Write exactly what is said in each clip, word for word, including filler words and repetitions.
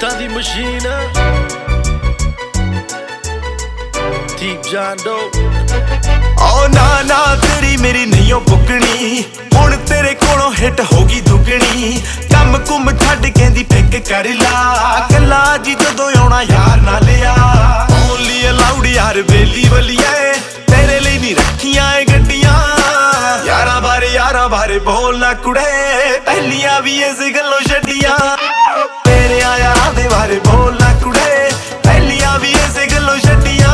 ਹਿੱਟਾਂ ਦੀ machine ਦੀਪ ਜਾਂਦੋ ਓ ਨਾ ਨਾ ਤੇਰੀ ਮੇਰੀ ਨਹੀਂ ਓ ਪੁੱਕਣੀ ਹੁਣ ਤੇਰੇ ਕੋਲੋਂ ਹਿੱਟ ਹੋ ਗਈ ਦੁੱਗਣੀ ਕੰਮ ਕੁੰਮ ਛੱਡ ਕਹਿੰਦੀ ਪਿੱਕ ਕਰ ਲਾ ਕੱਲਾ ਜੀ ਜਦੋਂ ਆਉਣਾ ਯਾਰ ਨਾ ਲਿਆ ਓਨਲੀ ਅਲਾਉਡ ਯਾਰ ਬੇਲੀ ਵਲੀਏ ਤੇਰੇ ਲਈ ਨਹੀਂ ਰੱਖੀਆਂ ਏ ਗੱਡੀਆਂ ਯਾਰਾਂ ਬਾਰੇ ਯਾਰਾਂ ਬਾਰੇ ਬੋਲ ਨਾ ਕੁੜੇ ਪਹਿਲੀਆਂ ਵੀ ਇਸ ਗੱਲੋਂ ਛੱਡੀਆਂ ਤੇਰੇ ਯਾਰਾਂ ਦੇ ਬਾਰੇ ਬੋਲ ਨਾ ਕੁੜੇ ਪਹਿਲੀਆਂ ਵੀ ਇਸ ਗੱਲੋਂ ਛੱਡੀਆਂ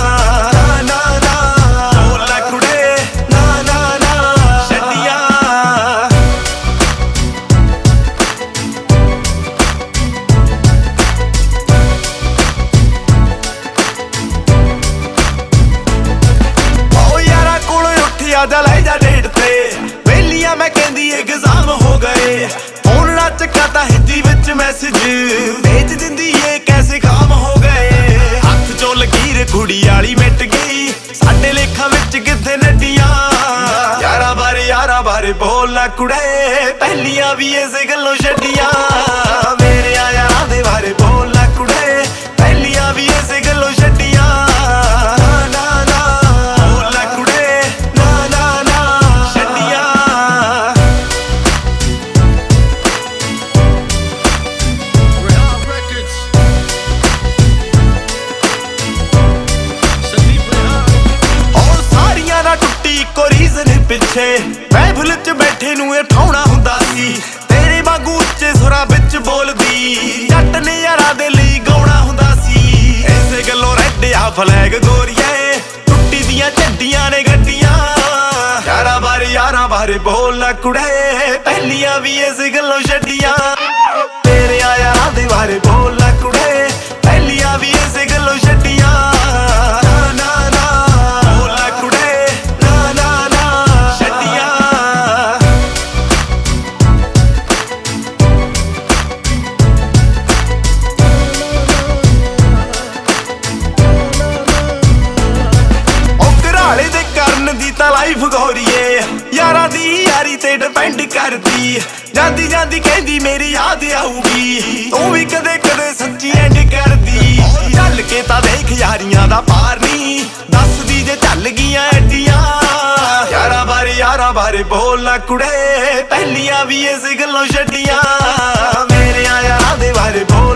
ਜਾ ਲੈ ਜਾ ਡੇਟ ਤੇ ਵੇਲੀਆਂ ਮੈਂ ਕਹਿੰਦੀ ਐਗਜ਼ਾਮ ਹੋ ਗਏ ਹੁਣ ਨਾ ਚੱਕਾ ਹਿੰਦੀ ਵਿੱਚ ਮੈਸੇਜ ਭੇਜ ਦਿੰਦੀ ਏ ਕੈਸੇ ਕੰਮ ਹੋ ਗਏ ਹੱਥ ਚੋਂ ਲਕੀਰ ਕੁੜੀ ਵਾਲੀ ਮਿਟ ਗਈ ਸਾਡੇ ਲੇਖਾਂ ਵਿੱਚ ਕਿੱਥੇ ਨੱਡੀਆਂ ਯਾਰਾਂ ਬਾਰੇ ਯਾਰਾਂ ਬਾਰੇ ਬੋਲ ਨਾ ਕੁੜੇ ਪਹਿਲੀਆਂ ਵੀ ਇਸ ਗੱਲੋਂ ਛੱਡੀਆਂ ਮੇਰੇ ਯਾਰਾਂ ਦੇ ਬਾਰੇ ਬੋਲ ਨਾ ਕੁੜੇ ਪਹਿਲੀਆਂ ਵੀ ਇਸ ਗੱਲੋਂ ਛੱਡੀਆਂ ਇੱਕੋ ਰੀਜ਼ਨ ਪਿੱਛੇ ਮਹਿਫਿਲ ਚ ਬੈਠੇ ਨੂੰ ਇਹ ਠਾਉਣਾ ਹੁੰਦਾ ਸੀ ਤੇਰੇ ਵਾਂਗੂ ਉੱਚੇ ਸੁਰਾਂ ਵਿੱਚ ਬੋਲਦੀ ਜੱਟ ਨੇ ਯਾਰਾਂ ਦੇ ਲਈ ਗਾਉਣਾ ਹੁੰਦਾ ਸੀ ਐਸੇ ਗੱਲੋਂ ਰੈੱਡਿਆ ਫਲੈਗ ਗੋਰੀਏ ਟੁੱਟੀ ਦੀਆਂ ਝੰਡੀਆਂ ਨੇ ਗੱਡੀਆਂ ਯਾਰਾਂ ਬਾਰੇ ਯਾਰਾਂ ਬਾਰੇ ਬੋਲ ਨਾ ਕੁੜੇ ਪਹਿਲੀਆਂ ਵੀ ਇਸ ਗੱਲੋਂ ਛੱਡੀਆਂ ਤੇਰੇ ਯਾਰਾਂ ਦੇ ਬਾਰੇ ਬੋਲ ਨਾ ਕੁੜੇ ਪਹਿਲੀਆਂ ਵੀ ਇਸ ਗੱਲੋਂ ਛੱਡੀਆਂ ਦੀ ਤਾਂ ਲਾਈਫ ਗੋਰੀਏ ਯਾਰਾਂ ਦੀ ਯਾਰੀ ਤੇ ਡਿਪੈਂਡ ਕਰਦੀ ਜਾਂਦੀ ਜਾਂਦੀ ਕਹਿੰਦੀ ਮੇਰੀ ਯਾਦ ਆਊਗੀ ਤੂੰ ਵੀ ਕਦੇ ਕਦੇ ਸੱਚੀ ਐਂਡ ਕਰਦੀ ਚੱਲ ਕੇ ਤਾਂ ਦੇਖ ਯਾਰੀਆਂ ਦਾ ਪਾਰ ਨਹੀਂ ਦੱਸਦੀ ਜੇ ਚੱਲ ਗਈਆਂ ਐਡੀਆਂ ਯਾਰਾਂ ਬਾਰੇ ਯਾਰਾਂ ਬਾਰੇ ਬੋਲ ਨਾ ਕੁੜੇ ਪਹਿਲੀਆਂ ਵੀ ਇਸ ਗੱਲੋਂ ਛੱਡੀਆਂ ਮੇਰੇ ਯਾਰਾਂ ਦੇ ਬਾਰੇ ਬੋਲ